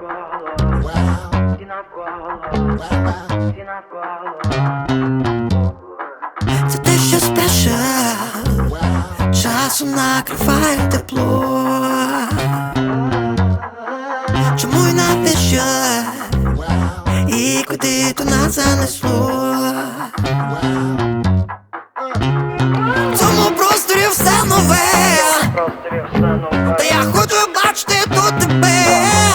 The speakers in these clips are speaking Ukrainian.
Це те, що спеше, часом накриває тепло. Чому і навіщо, і куди то нас занесло? В цьому просторі все нове, та я хочу бачити тут тебе.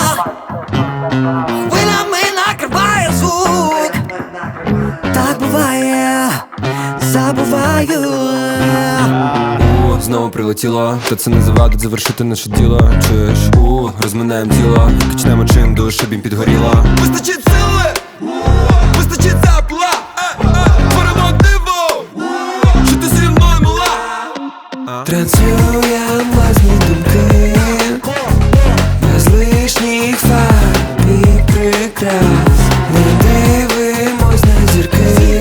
Хвилями накриває звук, так буває, забуваю. Знову прилетіло, та це не завадить завершити наше діло. Чуєш, розминаєм тіло, качнемо чим душ, щоб їм підгоріло. Вистачить сили, вистачить тепла, творимо диво, що ти зі мною мала. Транслюєм власні думки, без лишніх фарб і прикрас. Ми дивимось на зірки,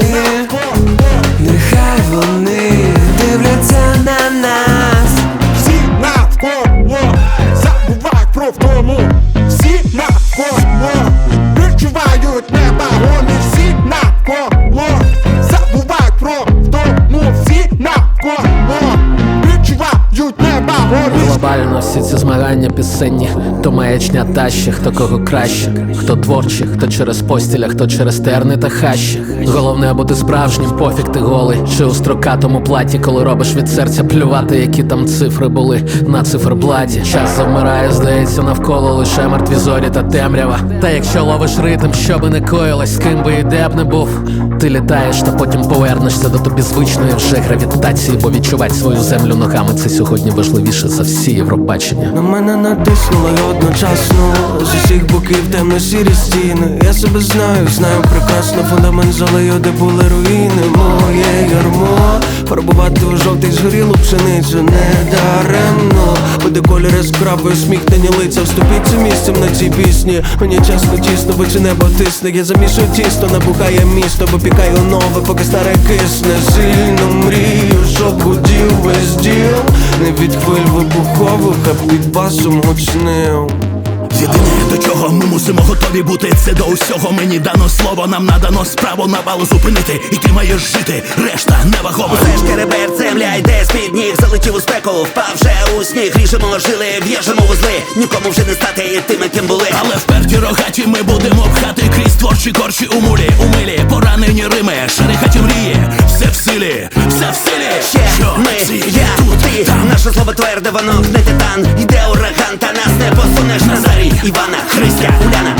нехай вони дивляться на нас. Всі навколо забувають про втому, всі навколо відчувають небо, вони всі навколо забувають про втому, всі навколо відчувають небо, вони. Глобально всі ці змагання пісенні, то маячня таща, хто кого краще, хто творчий, хто через постіля, хто через терни та хащі. Головне бути справжнім, пофіг ти голий, чи у строкатому платі, коли робиш від серця плювати, які там цифри були на циферблаті. Час завмирає, здається, навколо лише мертві зорі та темрява. Та якщо ловиш ритм, що би не коїлось, з ким би і де б не був, ти літаєш, та потім повернешся до тобі звичної вже гравітації, бо відчувати свою землю ногами – це сьогодні важливіше за всі Євробачення. На мене натиснуло й одночасно з усіх боків темно-сірі стіни. Я себе знаю прекрасно, фундамент залию, де були руїни. Моє ярмо фарбувати у жовтий згорілу пшеницю не даремно. Буде кольор яскравий, усміхнені лиця. Вступіться місцем на цій пісні. Мені часто тісно, бо це небо тисне. Я замішую тісто, набухає місто, бо пікаю нове, поки старе кисне. Сильно мрію, щоб гудів весь діл, не від хвиль вибухових, а під басом гучним. Єдине, до чого ми мусимо готові бути, це до усього мені дано слово. Нам надано справу навалу зупинити, і ти маєш жити, решта невагомо. Усе ж керебер, земля йде з-під ніг, залетів у спеку, впав вже у сніг. Ріжемо жили, в'яжемо вузли, нікому вже не стати тими, ким були. Але вперті рогаті ми будемо пхати крізь творчі корчі у мулі, у милі, поранені Рими, шерихаті мрії. Все в силі, все в силі. Ще ми, я, ти, там. Наше слово тверде, воно не титан. Йде ураган, та нас не посунеш. Назарій, Івана, Христя, Уляна,